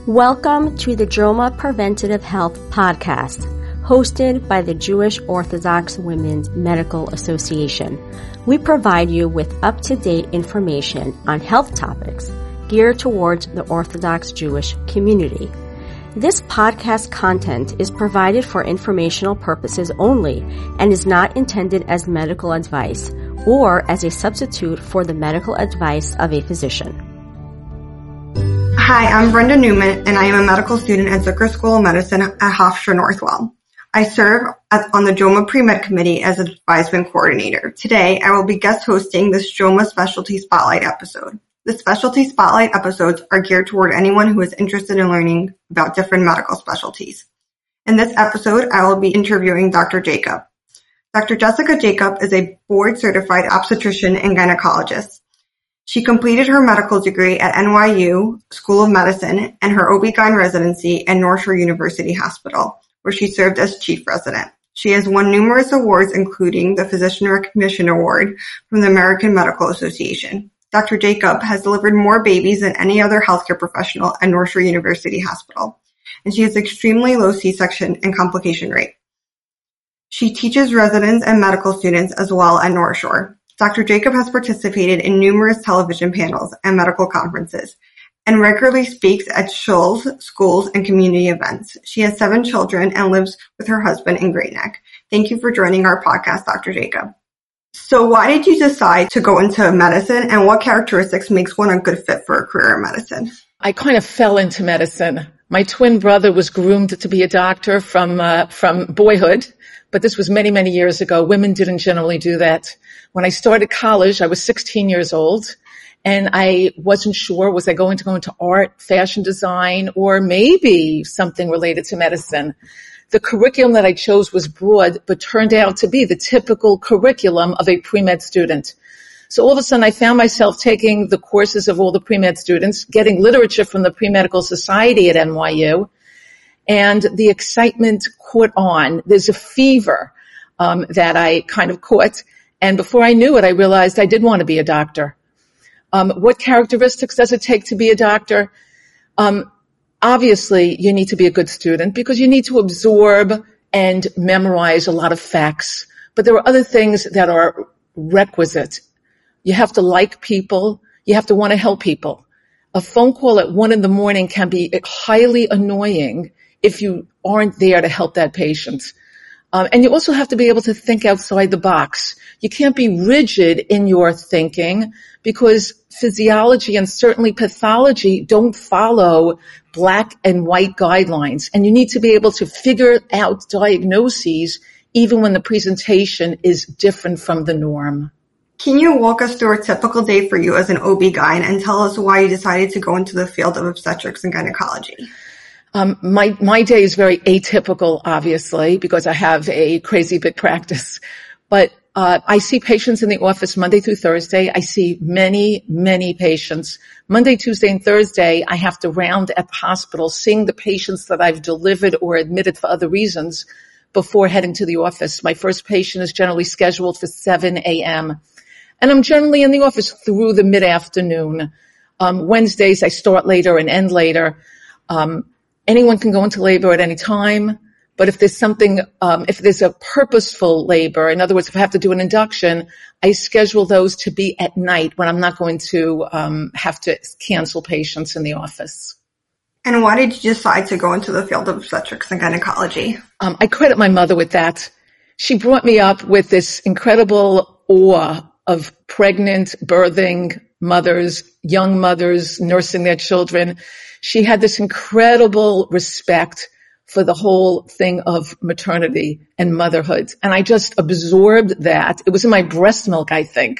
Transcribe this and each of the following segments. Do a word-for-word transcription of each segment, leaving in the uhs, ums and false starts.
Welcome to the Joma Preventative Health Podcast, hosted by the Jewish Orthodox Women's Medical Association. We provide you with up-to-date information on health topics geared towards the Orthodox Jewish community. This podcast content is provided for informational purposes only and is not intended as medical advice or as a substitute for the medical advice of a physician. Hi, I'm Brenda Newman, and I am a medical student at Zucker School of Medicine at Hofstra Northwell. I serve as, on the Joma Pre-Med Committee as an advisement coordinator. Today, I will be guest hosting this Joma Specialty Spotlight episode. The Specialty Spotlight episodes are geared toward anyone who is interested in learning about different medical specialties. In this episode, I will be interviewing Doctor Jacob. Doctor Jessica Jacob is a board-certified obstetrician and gynecologist. She completed her medical degree at N Y U School of Medicine and her O B G Y N residency at North Shore University Hospital, where she served as chief resident. She has won numerous awards, including the Physician Recognition Award from the American Medical Association. Doctor Jacob has delivered more babies than any other healthcare professional at North Shore University Hospital, and she has extremely low C-section and complication rate. She teaches residents and medical students as well at North Shore. Doctor Jacob has participated in numerous television panels and medical conferences and regularly speaks at schools, schools, and community events. She has seven children and lives with her husband in Great Neck. Thank you for joining our podcast, Doctor Jacob. So why did you decide to go into medicine, and what characteristics makes one a good fit for a career in medicine? I kind of fell into medicine. My twin brother was groomed to be a doctor from uh, from boyhood, but this was many, many years ago. Women didn't generally do that. When I started college, I was sixteen years old, and I wasn't sure, was I going to go into art, fashion design, or maybe something related to medicine. The curriculum that I chose was broad, but turned out to be the typical curriculum of a pre-med student. So all of a sudden, I found myself taking the courses of all the pre-med students, getting literature from the Pre-Medical Society at N Y U, and the excitement caught on. There's a fever um, that I kind of caught. And before I knew it, I realized I did want to be a doctor. Um, what characteristics does it take to be a doctor? Um, obviously, you need to be a good student because you need to absorb and memorize a lot of facts. But there are other things that are requisite. You have to like people. You have to want to help people. A phone call at one in the morning can be highly annoying if you aren't there to help that patient. Um, and you also have to be able to think outside the box. You can't be rigid in your thinking because physiology and certainly pathology don't follow black and white guidelines. And you need to be able to figure out diagnoses even when the presentation is different from the norm. Can you walk us through a typical day for you as an O B G Y N and tell us why you decided to go into the field of obstetrics and gynecology? Um, my, my day is very atypical, obviously, because I have a crazy big practice. But, uh, I see patients in the office Monday through Thursday. I see many, many patients. Monday, Tuesday, and Thursday, I have to round at the hospital, seeing the patients that I've delivered or admitted for other reasons before heading to the office. My first patient is generally scheduled for seven a.m. And I'm generally in the office through the mid-afternoon. Um, Wednesdays, I start later and end later. Um, Anyone can go into labor at any time, but if there's something, um, if there's a purposeful labor, in other words, if I have to do an induction, I schedule those to be at night when I'm not going to um, have to cancel patients in the office. And why did you decide to go into the field of obstetrics and gynecology? Um, I credit my mother with that. She brought me up with this incredible awe of pregnant, birthing mothers, young mothers, nursing their children. She had this incredible respect for the whole thing of maternity and motherhood. And I just absorbed that. It was in my breast milk, I think.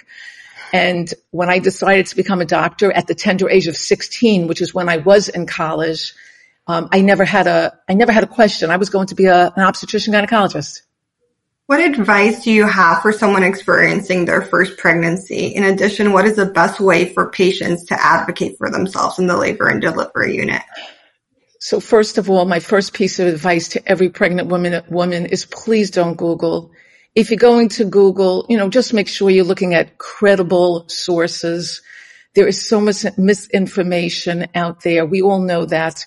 And when I decided to become a doctor at the tender age of sixteen, which is when I was in college, um, I never had a, I never had a question. I was going to be a, an obstetrician gynecologist. What advice do you have for someone experiencing their first pregnancy? In addition, what is the best way for patients to advocate for themselves in the labor and delivery unit? So first of all, my first piece of advice to every pregnant woman, woman is please don't Google. If you're going to Google, you know, just make sure you're looking at credible sources. There is so much misinformation out there. We all know that.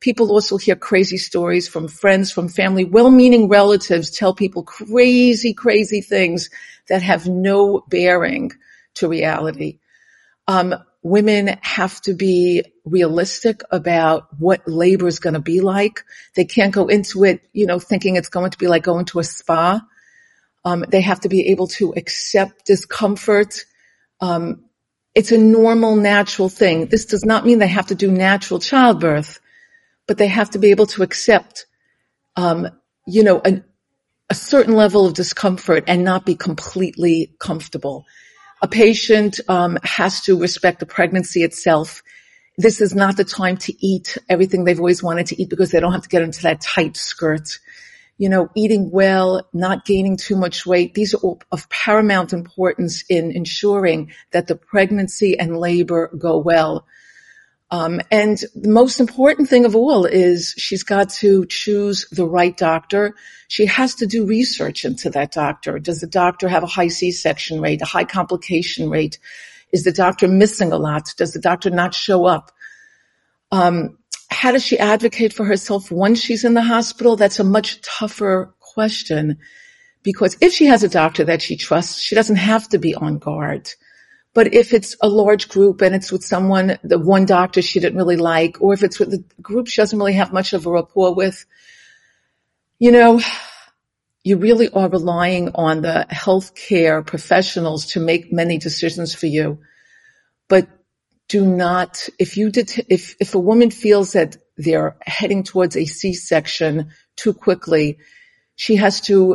People also hear crazy stories from friends, from family. Well-meaning relatives tell people crazy, crazy things that have no bearing to reality. Um, women have to be realistic about what labor is going to be like. They can't go into it, you know, thinking it's going to be like going to a spa. Um, they have to be able to accept discomfort. Um, it's a normal, natural thing. This does not mean they have to do natural childbirth, but they have to be able to accept, um, you know, a, a certain level of discomfort and not be completely comfortable. A patient um, has to respect the pregnancy itself. This is not the time to eat everything they've always wanted to eat because they don't have to get into that tight skirt. You know, eating well, not gaining too much weight. These are all of paramount importance in ensuring that the pregnancy and labor go well. Um, and the most important thing of all is she's got to choose the right doctor. She has to do research into that doctor. Does the doctor have a high C-section rate, a high complication rate? Is the doctor missing a lot? Does the doctor not show up? Um, how does she advocate for herself once she's in the hospital? That's a much tougher question, because if she has a doctor that she trusts, she doesn't have to be on guard. But if it's a large group and it's with someone, the one doctor she didn't really like, or if it's with a group she doesn't really have much of a rapport with, you know, you really are relying on the healthcare professionals to make many decisions for you. But do not, if you did, if, if a woman feels that they're heading towards a C-section too quickly, she has to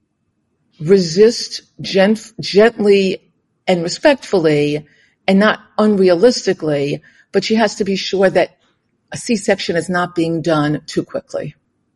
resist gent- gently and respectfully and not unrealistically, but she has to be sure that a C-section is not being done too quickly.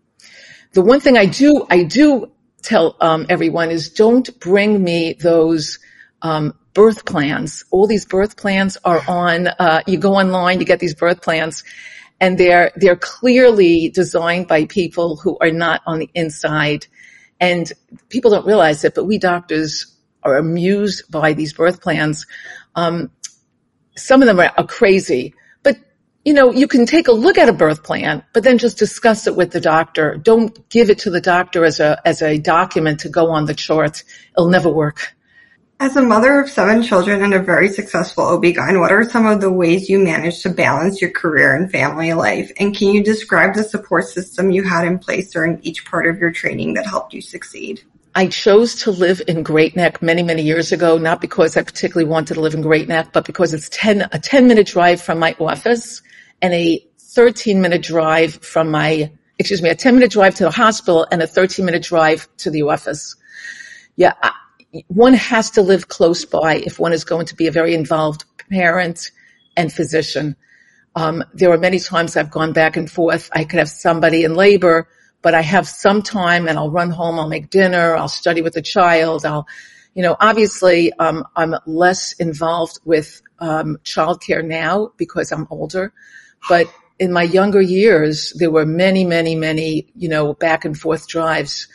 The one thing I do, I do tell um, everyone is don't bring me those um, birth plans. All these birth plans are on, uh, you go online, you get these birth plans, and they're, they're clearly designed by people who are not on the inside. And people don't realize it, but we doctors are amused by these birth plans. Um, some of them are, are crazy, but you know, you can take a look at a birth plan, but then just discuss it with the doctor. Don't give it to the doctor as a, as a document to go on the chart. It'll never work. As a mother of seven children and a very successful O B G Y N, what are some of the ways you manage to balance your career and family life? And can you describe the support system you had in place during each part of your training that helped you succeed? I chose to live in Great Neck many, many years ago, not because I particularly wanted to live in Great Neck, but because it's ten, a ten minute drive from my office and a thirteen minute drive from my, excuse me, a ten minute drive to the hospital and a thirteen minute drive to the office. Yeah. I, One has to live close by if one is going to be a very involved parent and physician. Um, there are many times I've gone back and forth. I could have somebody in labor, but I have some time and I'll run home, I'll make dinner, I'll study with the child. I'll, you know, obviously, um, I'm less involved with, um, childcare now because I'm older, but in my younger years, there were many, many, many, you know, back and forth drives.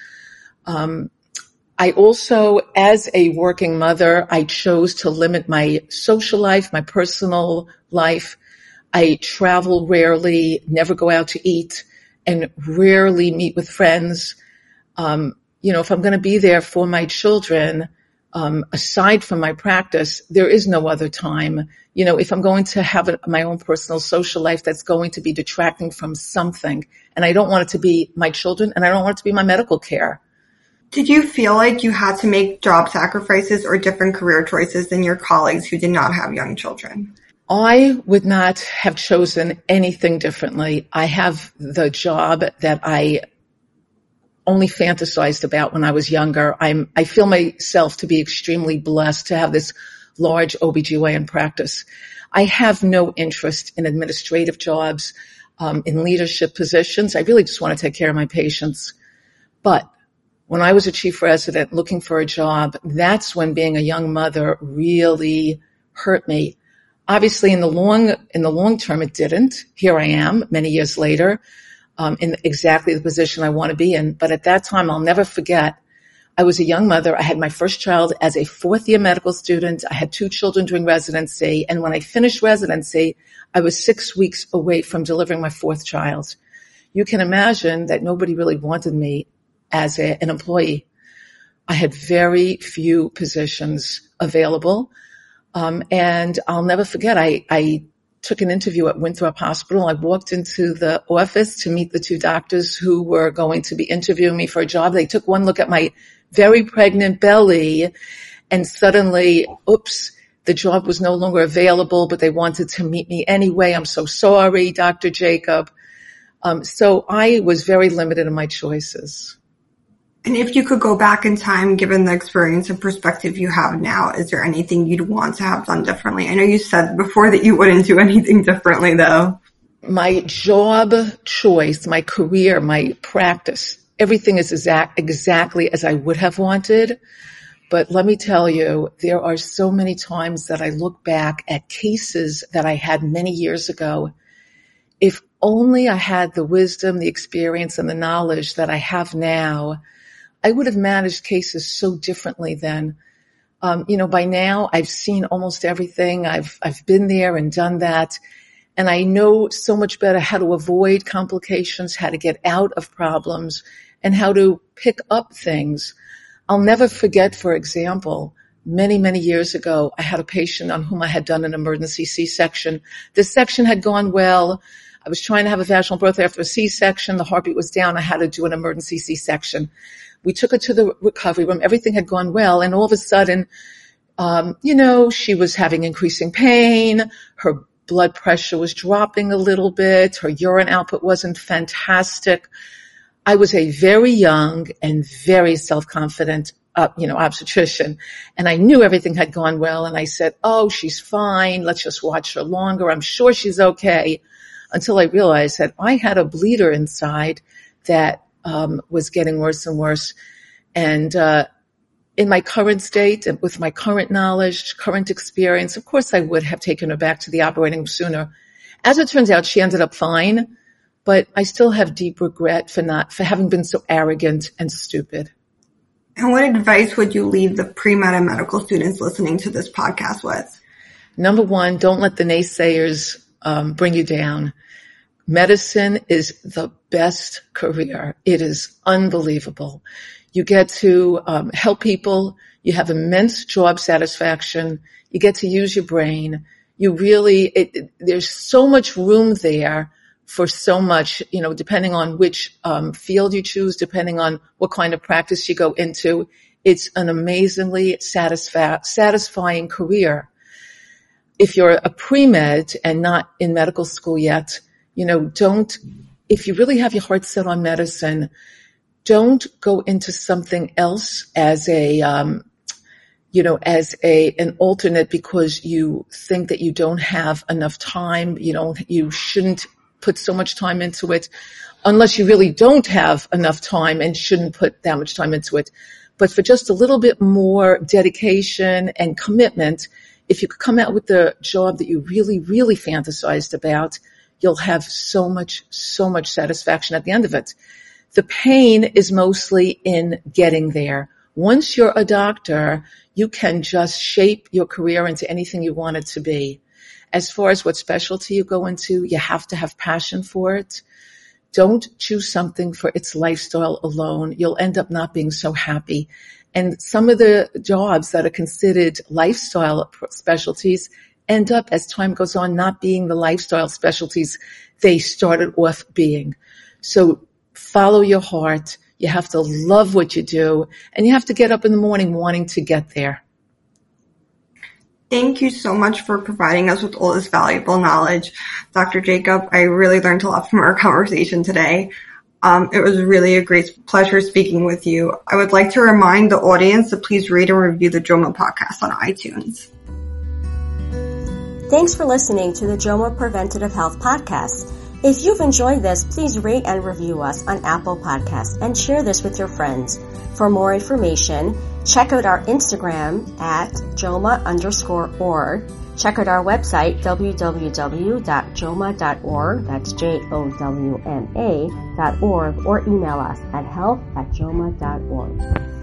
Um, I also, as a working mother, I chose to limit my social life, my personal life. I travel rarely, never go out to eat, and rarely meet with friends. Um, you know, if I'm going to be there for my children, um, aside from my practice, there is no other time. You know, if I'm going to have a, my own personal social life, that's going to be detracting from something. And I don't want it to be my children, and I don't want it to be my medical care. Did you feel like you had to make job sacrifices or different career choices than your colleagues who did not have young children? I would not have chosen anything differently. I have the job that I only fantasized about when I was younger. I'm, I feel myself to be extremely blessed to have this large O B G Y N practice. I have no interest in administrative jobs, um, in leadership positions. I really just want to take care of my patients. But when I was a chief resident looking for a job, that's when being a young mother really hurt me. Obviously, in the long, in the long term, it didn't. Here I am many years later, um, in exactly the position I want to be in. But at that time, I'll never forget, I was a young mother. I had my first child as a fourth year medical student. I had two children during residency. And when I finished residency, I was six weeks away from delivering my fourth child. You can imagine that nobody really wanted me as a, an employee. I had very few positions available. Um, and I'll never forget, I, I took an interview at Winthrop Hospital. I walked into the office to meet the two doctors who were going to be interviewing me for a job. They took one look at my very pregnant belly, and suddenly, oops, the job was no longer available, but they wanted to meet me anyway. I'm so sorry, Doctor Jacob. Um, so I was very limited in my choices. And if you could go back in time, given the experience and perspective you have now, is there anything you'd want to have done differently? I know you said before that you wouldn't do anything differently, though. My job choice, my career, my practice, everything is exact, exactly as I would have wanted. But let me tell you, there are so many times that I look back at cases that I had many years ago. If only I had the wisdom, the experience, and the knowledge that I have now, I would have managed cases so differently then. Um, you know, by now I've seen almost everything. I've, I've been there and done that. And I know so much better how to avoid complications, how to get out of problems, and how to pick up things. I'll never forget, for example, many, many years ago, I had a patient on whom I had done an emergency C-section. The section had gone well. I was trying to have a vaginal birth after a C-section. The heartbeat was down. I had to do an emergency C-section. We took her to the recovery room. Everything had gone well. And all of a sudden, um, you know, she was having increasing pain. Her blood pressure was dropping a little bit. Her urine output wasn't fantastic. I was a very young and very self-confident, uh, you know, obstetrician. And I knew everything had gone well. And I said, oh, she's fine. Let's just watch her longer. I'm sure she's okay. Until I realized that I had a bleeder inside that um, was getting worse and worse. And uh, in my current state, and with my current knowledge, current experience, of course I would have taken her back to the operating room sooner. As it turns out, she ended up fine, but I still have deep regret for not, for having been so arrogant and stupid. And what advice would you leave the pre-med and medical students listening to this podcast with? Number one, don't let the naysayers um, bring you down. Medicine is the best career. It is unbelievable. You get to um, help people. You have immense job satisfaction. You get to use your brain. You really, it, it, there's so much room there for so much, you know, depending on which um, field you choose, depending on what kind of practice you go into. It's an amazingly satisfa- satisfying career. If you're a pre-med and not in medical school yet, you know, don't, if you really have your heart set on medicine, don't go into something else as a, um, you know, as a, an alternate because you think that you don't have enough time. You don't, you shouldn't put so much time into it unless you really don't have enough time and shouldn't put that much time into it. But for just a little bit more dedication and commitment, if you could come out with the job that you really, really fantasized about, you'll have so much, so much satisfaction at the end of it. The pain is mostly in getting there. Once you're a doctor, you can just shape your career into anything you want it to be. As far as what specialty you go into, you have to have passion for it. Don't choose something for its lifestyle alone. You'll end up not being so happy. And some of the jobs that are considered lifestyle specialties end up, as time goes on, not being the lifestyle specialties they started off being. So follow your heart. You have to love what you do, and you have to get up in the morning wanting to get there. Thank you so much for providing us with all this valuable knowledge, Doctor Jacob. I really learned a lot from our conversation today. Um, it was really a great pleasure speaking with you. I would like to remind the audience to please rate and review the JOMA podcast on iTunes. Thanks for listening to the JOMA Preventative Health Podcast. If you've enjoyed this, please rate and review us on Apple Podcasts and share this with your friends. For more information, check out our Instagram at JOMA underscore org. Check out our website, w w w dot joma dot org, that's J O W M A dot org, or email us at health at joma dot org.